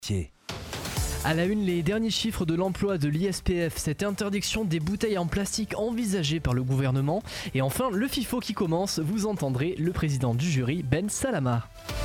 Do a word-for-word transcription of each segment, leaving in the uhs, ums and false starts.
À la une, les derniers chiffres de l'emploi de l'I S P F, cette interdiction des bouteilles en plastique envisagée par le gouvernement. Et enfin, le FIFO qui commence, vous entendrez le président du jury, Ben Salama.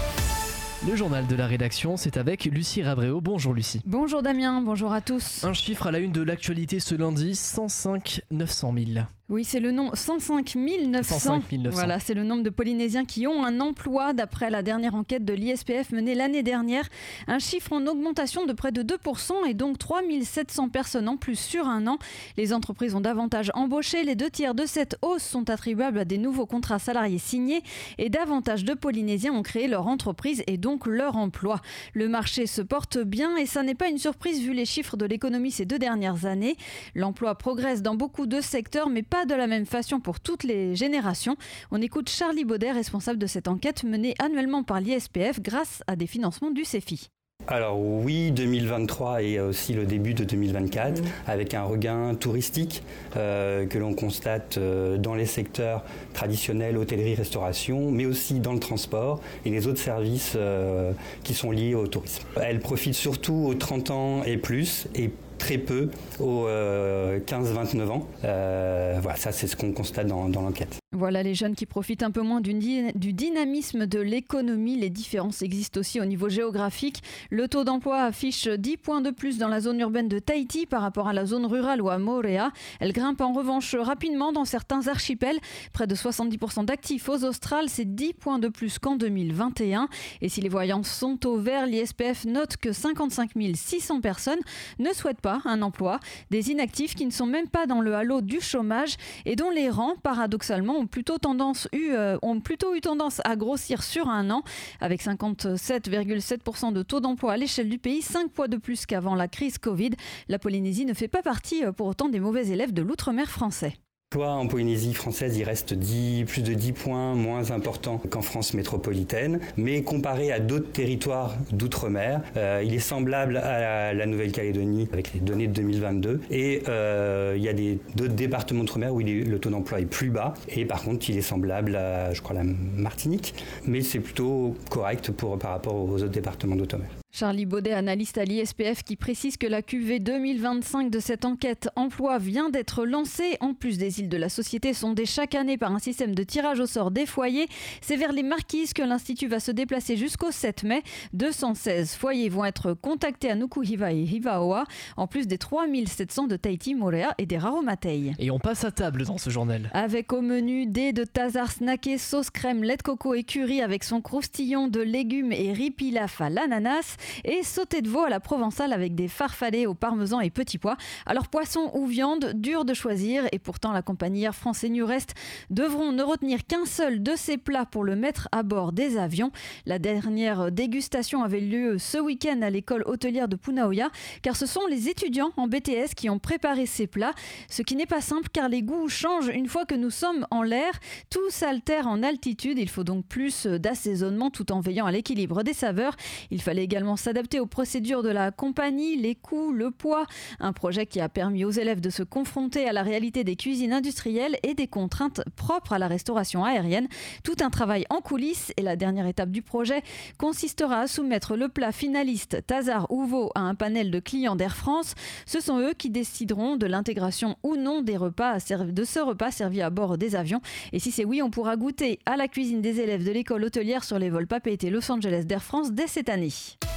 Le journal de la rédaction, c'est avec Lucie Rabréau. Bonjour Lucie. Bonjour Damien, bonjour à tous. Un chiffre à la une de l'actualité ce lundi, cent cinq neuf cent mille. Oui, c'est le nom cent cinq mille neuf cents. cent cinq mille neuf cents. Voilà, c'est le nombre de Polynésiens qui ont un emploi d'après la dernière enquête de l'I S P F menée l'année dernière. Un chiffre en augmentation de près de deux pour cent et donc trois mille sept cents personnes en plus sur un an. Les entreprises ont davantage embauché. Les deux tiers de cette hausse sont attribuables à des nouveaux contrats salariés signés et davantage de Polynésiens ont créé leur entreprise et donc leur emploi. Le marché se porte bien et ça n'est pas une surprise vu les chiffres de l'économie ces deux dernières années. L'emploi progresse dans beaucoup de secteurs mais pas de la même façon pour toutes les générations. On écoute Charlie Baudet, responsable de cette enquête menée annuellement par l'I S P F grâce à des financements du C E F I. Alors oui, deux mille vingt-trois et aussi le début de deux mille vingt-quatre, mmh. avec un regain touristique euh, que l'on constate euh, dans les secteurs traditionnels, hôtellerie, restauration, mais aussi dans le transport et les autres services euh, qui sont liés au tourisme. Elle profite surtout aux trente ans et plus et très peu aux euh, quinze à vingt-neuf ans. Euh, voilà, ça c'est ce qu'on constate dans, dans l'enquête. Voilà les jeunes qui profitent un peu moins du, du dynamisme de l'économie. Les différences existent aussi au niveau géographique. Le taux d'emploi affiche dix points de plus dans la zone urbaine de Tahiti par rapport à la zone rurale ou à Moorea. Elle grimpe en revanche rapidement dans certains archipels. Près de soixante-dix pour cent d'actifs aux Australes, c'est dix points de plus qu'en deux mille vingt et un. Et si les voyances sont au vert, l'I S P F note que cinquante-cinq mille six cents personnes ne souhaitent pas un emploi. Des inactifs qui ne sont même pas dans le halo du chômage et dont les rangs, paradoxalement, ont plutôt, tendance eu, euh, ont plutôt eu tendance à grossir sur un an. Avec cinquante-sept virgule sept pour cent de taux d'emploi à l'échelle du pays, cinq fois de plus qu'avant la crise Covid. La Polynésie ne fait pas partie pour autant des mauvais élèves de l'outre-mer français. L'emploi en Polynésie française, il reste dix, plus de dix points moins important qu'en France métropolitaine, mais comparé à d'autres territoires d'outre-mer, euh, il est semblable à la, la Nouvelle-Calédonie avec les données de deux mille vingt-deux et euh, il y a des, d'autres départements d'outre-mer où il est, le taux d'emploi est plus bas et par contre il est semblable à, je crois, la Martinique, mais c'est plutôt correct pour, par rapport aux autres départements d'outre-mer. Charlie Baudet, analyste à l'I S P F, qui précise que la Q V deux mille vingt-cinq de cette enquête emploi vient d'être lancée. En plus des îles de la société sondées chaque année par un système de tirage au sort des foyers. C'est vers les Marquises que l'Institut va se déplacer jusqu'au sept mai. deux cent seize foyers vont être contactés à Nukuhiva et Hivaoa, en plus des trois mille sept cents de Tahiti, Moorea et des Raromatei. Et on passe à table dans ce journal. Avec au menu dés de Tazar snacké, sauce crème, lait de coco et curry avec son croustillon de légumes et riz pilaf à l'ananas. Et sauté de veau à la provençale avec des farfadets au parmesan et petits pois. Alors poisson ou viande, dur de choisir et pourtant la compagnie Air France et Nurest devront ne retenir qu'un seul de ces plats pour le mettre à bord des avions. La dernière dégustation avait lieu ce week-end à l'école hôtelière de Punaoya car ce sont les étudiants en B T S qui ont préparé ces plats. Ce qui n'est pas simple car les goûts changent une fois que nous sommes en l'air. Tout s'altère en altitude, il faut donc plus d'assaisonnement tout en veillant à l'équilibre des saveurs. Il fallait également s'adapter aux procédures de la compagnie, les coûts, le poids. Un projet qui a permis aux élèves de se confronter à la réalité des cuisines industrielles et des contraintes propres à la restauration aérienne. Tout un travail en coulisses et la dernière étape du projet consistera à soumettre le plat finaliste Tazar ou veau à un panel de clients d'Air France. Ce sont eux qui décideront de l'intégration ou non des repas de ce repas servi à bord des avions. Et si c'est oui, on pourra goûter à la cuisine des élèves de l'école hôtelière sur les vols Papeete Los Angeles d'Air France dès cette année.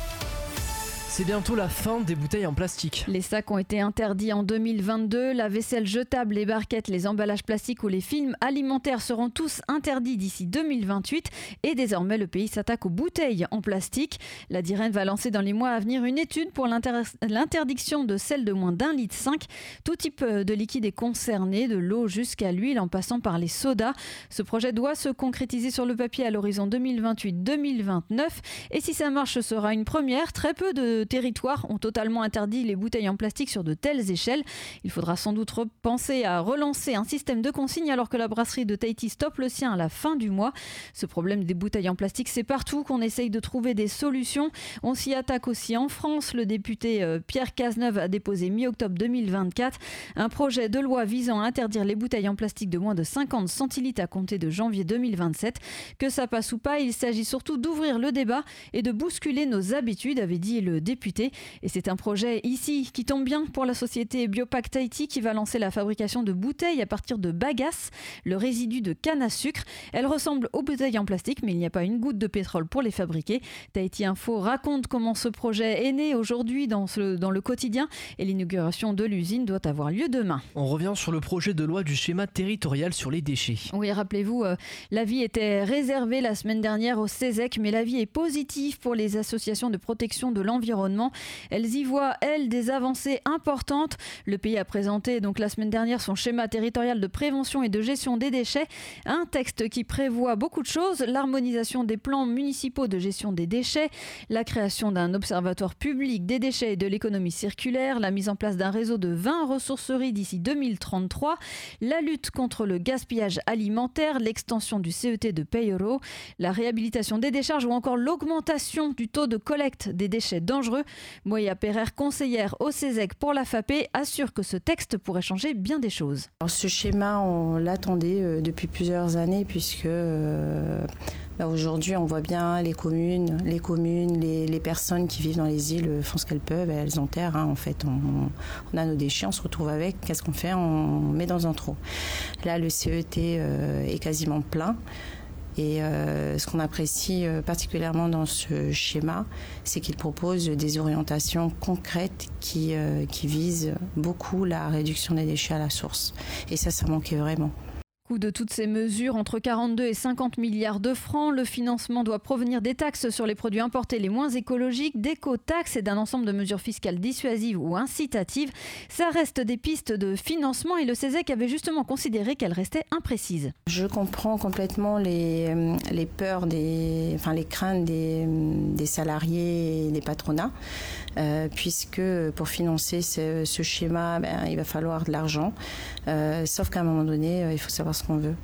C'est bientôt la fin des bouteilles en plastique. Les sacs ont été interdits en deux mille vingt-deux. La vaisselle jetable, les barquettes, les emballages plastiques ou les films alimentaires seront tous interdits d'ici deux mille vingt-huit. Et désormais, le pays s'attaque aux bouteilles en plastique. La DIREN va lancer dans les mois à venir une étude pour l'inter- l'interdiction de celles de moins d'un litre cinq. Tout type de liquide est concerné, de l'eau jusqu'à l'huile en passant par les sodas. Ce projet doit se concrétiser sur le papier à l'horizon deux mille vingt-huit deux mille vingt-neuf. Et si ça marche, ce sera une première. Très peu de territoires ont totalement interdit les bouteilles en plastique sur de telles échelles. Il faudra sans doute penser à relancer un système de consigne alors que la brasserie de Tahiti stoppe le sien à la fin du mois. Ce problème des bouteilles en plastique, c'est partout qu'on essaye de trouver des solutions. On s'y attaque aussi en France. Le député Pierre Cazeneuve a déposé mi-octobre deux mille vingt-quatre un projet de loi visant à interdire les bouteilles en plastique de moins de cinquante centilitres à compter de janvier deux mille vingt-sept. Que ça passe ou pas, il s'agit surtout d'ouvrir le débat et de bousculer nos habitudes, avait dit le député députés. Et c'est un projet ici qui tombe bien pour la société Biopac Tahiti qui va lancer la fabrication de bouteilles à partir de bagasse, le résidu de canne à sucre. Elles ressemblent aux bouteilles en plastique, mais il n'y a pas une goutte de pétrole pour les fabriquer. Tahiti Info raconte comment ce projet est né aujourd'hui dans, ce, dans le quotidien et l'inauguration de l'usine doit avoir lieu demain. On revient sur le projet de loi du schéma territorial sur les déchets. Oui, rappelez-vous, euh, l'avis était réservé la semaine dernière au Césec, mais l'avis est positif pour les associations de protection de l'environnement. Elles y voient, elles, des avancées importantes. Le pays a présenté donc la semaine dernière son schéma territorial de prévention et de gestion des déchets, un texte qui prévoit beaucoup de choses, l'harmonisation des plans municipaux de gestion des déchets, la création d'un observatoire public des déchets et de l'économie circulaire, la mise en place d'un réseau de vingt ressourceries d'ici deux mille trente-trois, la lutte contre le gaspillage alimentaire, l'extension du C E T de Payero, la réhabilitation des décharges ou encore l'augmentation du taux de collecte des déchets dangereux. Moya Pereire, conseillère au Césec pour la F A P, assure que ce texte pourrait changer bien des choses. Alors, ce schéma, on l'attendait euh, depuis plusieurs années puisque euh, bah, aujourd'hui on voit bien les communes, les communes, les, les personnes qui vivent dans les îles font ce qu'elles peuvent, elles enterrent. Hein, en fait, on, on a nos déchets, on se retrouve avec. Qu'est-ce qu'on fait? On met dans un trou. Là, le C E T euh, est quasiment plein. Et euh, ce qu'on apprécie euh, particulièrement dans ce schéma, c'est qu'il propose des orientations concrètes qui, euh, qui visent beaucoup la réduction des déchets à la source. Et ça, ça manquait vraiment. Coût de toutes ces mesures, entre quarante-deux et cinquante milliards de francs. Le financement doit provenir des taxes sur les produits importés les moins écologiques, d'éco-taxes et d'un ensemble de mesures fiscales dissuasives ou incitatives. Ça reste des pistes de financement et le Césec avait justement considéré qu'elles restaient imprécises. Je comprends complètement les, les peurs, des, enfin les craintes des, des salariés et des patronats, euh, puisque pour financer ce, ce schéma, ben, il va falloir de l'argent. Euh, sauf qu'à un moment donné, euh, il faut savoir ce qu'on veut.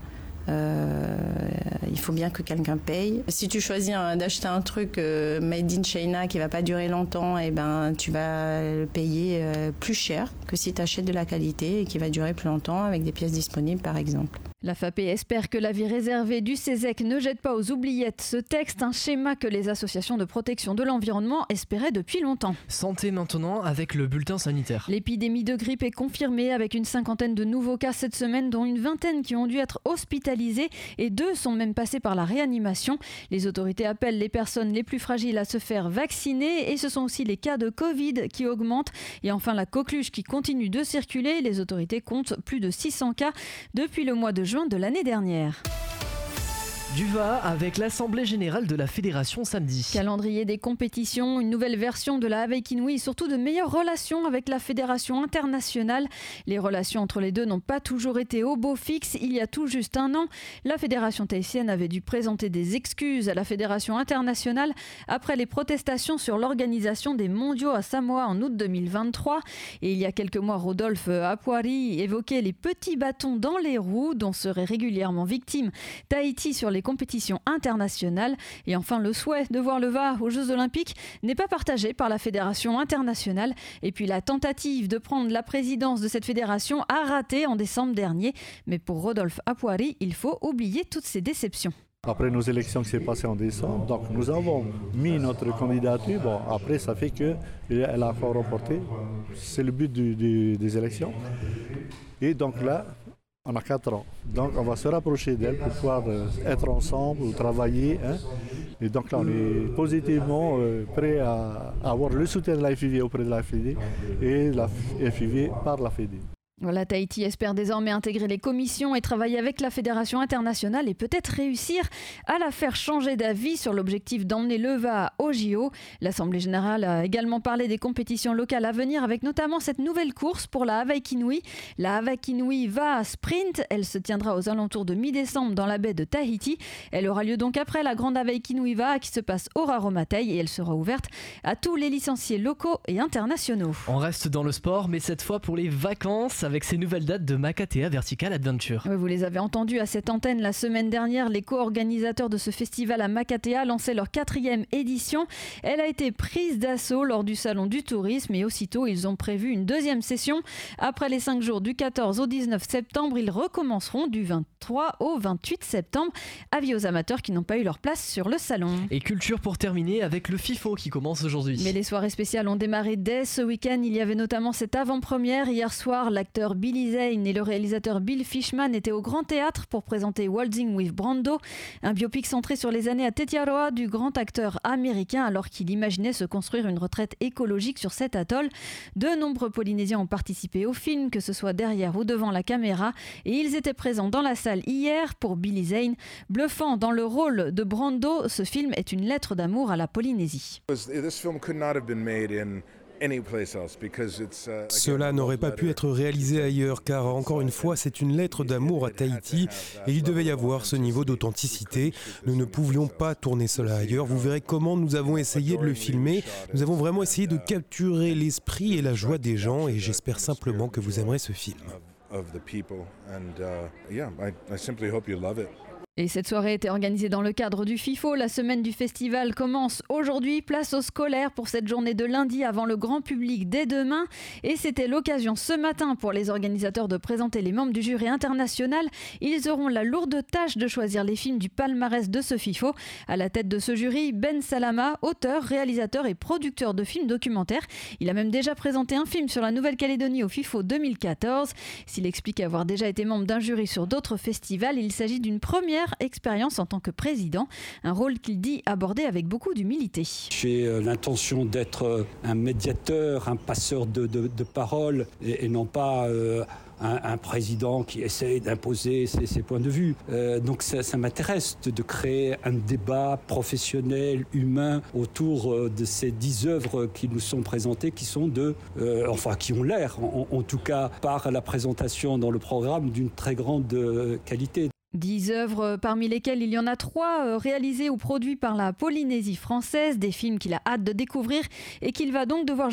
Euh, il faut bien que quelqu'un paye. Si tu choisis un, d'acheter un truc euh, made in China qui va pas durer longtemps, et ben tu vas le payer euh, plus cher que si tu achètes de la qualité et qui va durer plus longtemps avec des pièces disponibles par exemple. La F A P espère que l'avis réservé du Césec ne jette pas aux oubliettes ce texte, un schéma que les associations de protection de l'environnement espéraient depuis longtemps. Santé maintenant avec le bulletin sanitaire. L'épidémie de grippe est confirmée avec une cinquantaine de nouveaux cas cette semaine, dont une vingtaine qui ont dû être hospitalisés et deux sont même passés par la réanimation. Les autorités appellent les personnes les plus fragiles à se faire vacciner et ce sont aussi les cas de Covid qui augmentent. Et enfin la coqueluche qui continue de circuler. Les autorités comptent plus de six cents cas depuis le mois de juin de l'année dernière. Du V A avec l'Assemblée Générale de la Fédération samedi. Calendrier des compétitions, une nouvelle version de la Hawaii Kinui et surtout de meilleures relations avec la Fédération internationale. Les relations entre les deux n'ont pas toujours été au beau fixe. Il y a tout juste un an, la Fédération tahitienne avait dû présenter des excuses à la Fédération internationale après les protestations sur l'organisation des mondiaux à Samoa en août deux mille vingt-trois. Et il y a quelques mois, Rodolphe Apuari évoquait les petits bâtons dans les roues dont serait régulièrement victime Tahiti sur les compétitions internationales. Et enfin, le souhait de voir le V A aux Jeux Olympiques n'est pas partagé par la Fédération internationale. Et puis la tentative de prendre la présidence de cette fédération a raté en décembre dernier. Mais pour Rodolphe Apuari, il faut oublier toutes ces déceptions. Après nos élections qui s'est passées en décembre, donc nous avons mis notre candidature. Bon, après, ça fait qu'elle a encore remporté. C'est le but du, du, des élections. Et donc là, on a quatre ans. Donc on va se rapprocher d'elle pour pouvoir euh, être ensemble ou travailler. Hein. Et donc là, on est positivement euh, prêt à, à avoir le soutien de la F I V auprès de la F I D et la F I V par la F I D. Voilà, Tahiti espère désormais intégrer les commissions et travailler avec la Fédération internationale et peut-être réussir à la faire changer d'avis sur l'objectif d'emmener le V A au J O. L'Assemblée générale a également parlé des compétitions locales à venir avec notamment cette nouvelle course pour la Hawaii Kinui. La Hawaii Kinui V A Sprint, elle se tiendra aux alentours de mi-décembre dans la baie de Tahiti. Elle aura lieu donc après la grande Hawaii Kinui V A qui se passe au Raromatei et elle sera ouverte à tous les licenciés locaux et internationaux. On reste dans le sport mais cette fois pour les vacances avec avec ses nouvelles dates de Makatea Vertical Adventure. Oui, vous les avez entendus à cette antenne la semaine dernière. Les co-organisateurs de ce festival à Makatea lançaient leur quatrième édition. Elle a été prise d'assaut lors du salon du tourisme et aussitôt ils ont prévu une deuxième session. Après les cinq jours du quatorze au dix-neuf septembre, ils recommenceront du vingt-trois au vingt-huit septembre. Avis aux amateurs qui n'ont pas eu leur place sur le salon. Et culture pour terminer avec le FIFO qui commence aujourd'hui. Mais les soirées spéciales ont démarré dès ce week-end. Il y avait notamment cette avant-première. Hier soir, l'acteur Billy Zane et le réalisateur Bill Fishman étaient au Grand Théâtre pour présenter Waltzing with Brando, un biopic centré sur les années à Tetiaroa du grand acteur américain alors qu'il imaginait se construire une retraite écologique sur cet atoll. De nombreux Polynésiens ont participé au film, que ce soit derrière ou devant la caméra, et ils étaient présents dans la salle hier pour Billy Zane. Bluffant dans le rôle de Brando, ce film est une lettre d'amour à la Polynésie. Cela n'aurait pas pu être réalisé ailleurs car, encore une fois, c'est une lettre d'amour à Tahiti et il devait y avoir ce niveau d'authenticité. Nous ne pouvions pas tourner cela ailleurs. Vous verrez comment nous avons essayé de le filmer. Nous avons vraiment essayé de capturer l'esprit et la joie des gens et j'espère simplement que vous aimerez ce film. Et cette soirée était organisée dans le cadre du FIFO. La semaine du festival commence aujourd'hui. Place aux scolaires pour cette journée de lundi avant le grand public dès demain. Et c'était l'occasion ce matin pour les organisateurs de présenter les membres du jury international. Ils auront la lourde tâche de choisir les films du palmarès de ce FIFO. À la tête de ce jury, Ben Salama, auteur, réalisateur et producteur de films documentaires. Il a même déjà présenté un film sur la Nouvelle-Calédonie au FIFO deux mille quatorze. S'il explique avoir déjà été membre d'un jury sur d'autres festivals, il s'agit d'une première expérience en tant que président, un rôle qu'il dit aborder avec beaucoup d'humilité. J'ai l'intention d'être un médiateur, un passeur de, de, de paroles et, et non pas euh, un, un président qui essaye d'imposer ses, ses points de vue. Euh, donc ça, ça m'intéresse de, de créer un débat professionnel, humain autour de ces dix œuvres qui nous sont présentées, qui sont de, euh, enfin qui ont l'air, en, en tout cas par la présentation dans le programme, d'une très grande qualité. Dix œuvres parmi lesquelles il y en a trois réalisées ou produites par la Polynésie française, des films qu'il a hâte de découvrir et qu'il va donc devoir